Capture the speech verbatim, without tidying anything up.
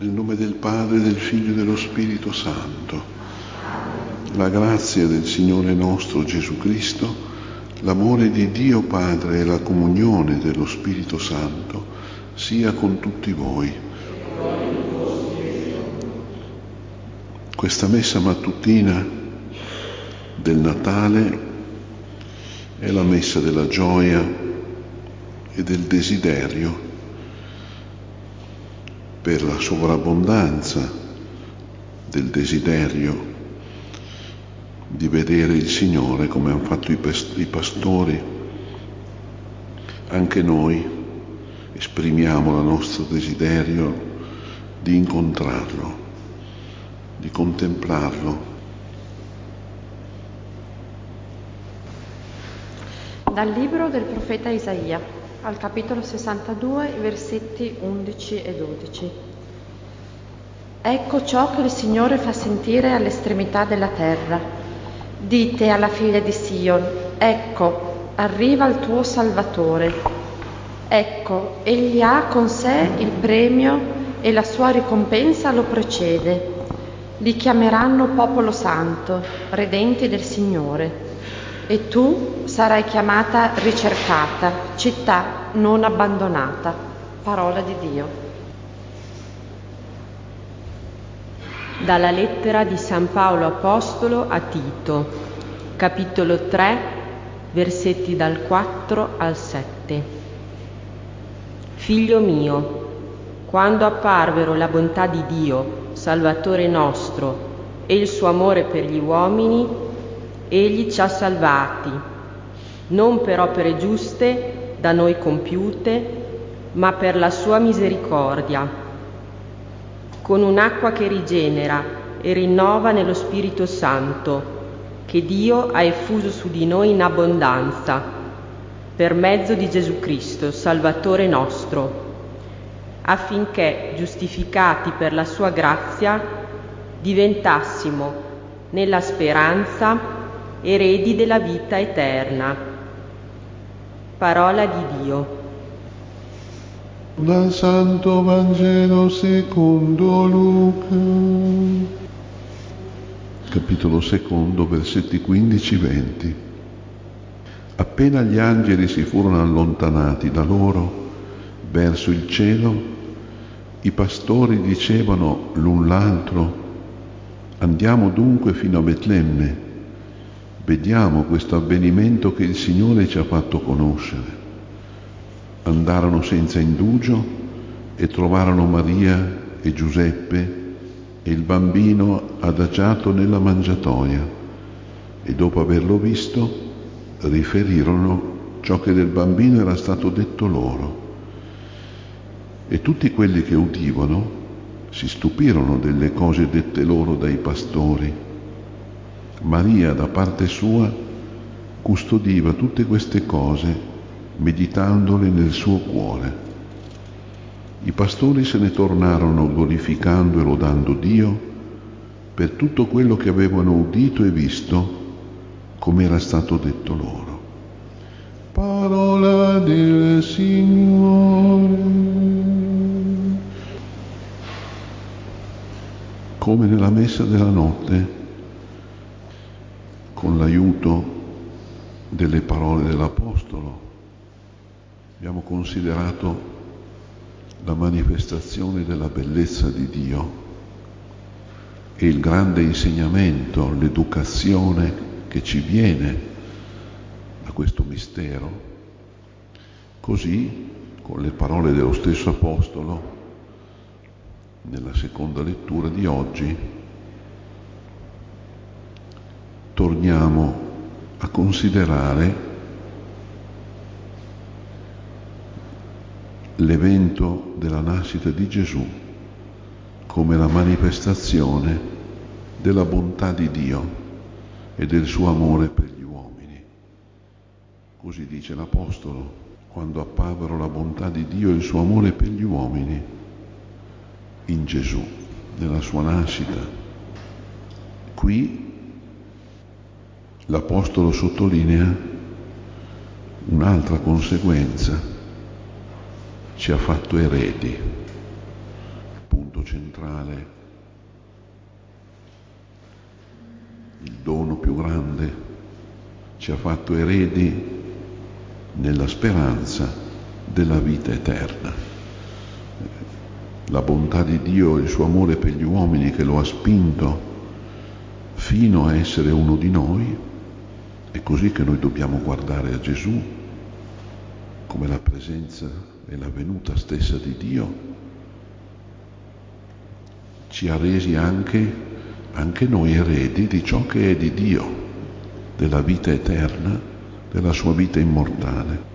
Nel nome del Padre, del Figlio e dello Spirito Santo. La grazia del Signore nostro Gesù Cristo, l'amore di Dio Padre e la comunione dello Spirito Santo sia con tutti voi. Questa messa mattutina del Natale è la messa della gioia e del desiderio per la sovrabbondanza del desiderio di vedere il Signore come hanno fatto i, past- i pastori. Anche noi esprimiamo il nostro desiderio di incontrarlo, di contemplarlo. Dal libro del profeta Isaia, al capitolo sessantadue, versetti undici e dodici. Ecco ciò che il Signore fa sentire all'estremità della terra. Dite alla figlia di Sion, ecco, arriva il tuo Salvatore. Ecco, egli ha con sé il premio e la sua ricompensa lo precede. Li chiameranno popolo santo, redenti del Signore. E tu sarai chiamata ricercata, città non abbandonata. Parola di Dio. Dalla lettera di San Paolo Apostolo a Tito, capitolo tre, versetti dal quattro al sette. Figlio mio, quando apparvero la bontà di Dio, Salvatore nostro, e il suo amore per gli uomini, Egli ci ha salvati, non per opere giuste da noi compiute, ma per la sua misericordia, con un'acqua che rigenera e rinnova nello Spirito Santo, che Dio ha effuso su di noi in abbondanza, per mezzo di Gesù Cristo, Salvatore nostro, affinché, giustificati per la sua grazia, diventassimo, nella speranza, eredi della vita eterna. Parola di Dio. Dal Santo Vangelo secondo Luca, capitolo secondo, versetti quindici venti. Appena gli angeli si furono allontanati da loro verso il cielo, i pastori dicevano l'un l'altro: andiamo dunque fino a Betlemme. Vediamo questo avvenimento che il Signore ci ha fatto conoscere. Andarono senza indugio e trovarono Maria e Giuseppe e il bambino adagiato nella mangiatoia, e dopo averlo visto riferirono ciò che del bambino era stato detto loro. E tutti quelli che udivano si stupirono delle cose dette loro dai pastori. Maria, da parte sua, custodiva tutte queste cose, meditandole nel suo cuore. I pastori se ne tornarono glorificando e lodando Dio per tutto quello che avevano udito e visto, come era stato detto loro. Parola del Signore. Come nella messa della notte, con l'aiuto delle parole dell'Apostolo, abbiamo considerato la manifestazione della bellezza di Dio e il grande insegnamento, l'educazione che ci viene da questo mistero. Così, con le parole dello stesso Apostolo, nella seconda lettura di oggi, torniamo a considerare l'evento della nascita di Gesù come la manifestazione della bontà di Dio e del suo amore per gli uomini. Così dice l'Apostolo: quando apparvero la bontà di Dio e il suo amore per gli uomini in Gesù, nella sua nascita. Qui l'Apostolo sottolinea un'altra conseguenza: ci ha fatto eredi. Appunto, centrale, il dono più grande, ci ha fatto eredi nella speranza della vita eterna. La bontà di Dio e il suo amore per gli uomini che lo ha spinto fino a essere uno di noi, è così che noi dobbiamo guardare a Gesù come la presenza e la venuta stessa di Dio. Ci ha resi anche, anche noi eredi di ciò che è di Dio, della vita eterna, della sua vita immortale.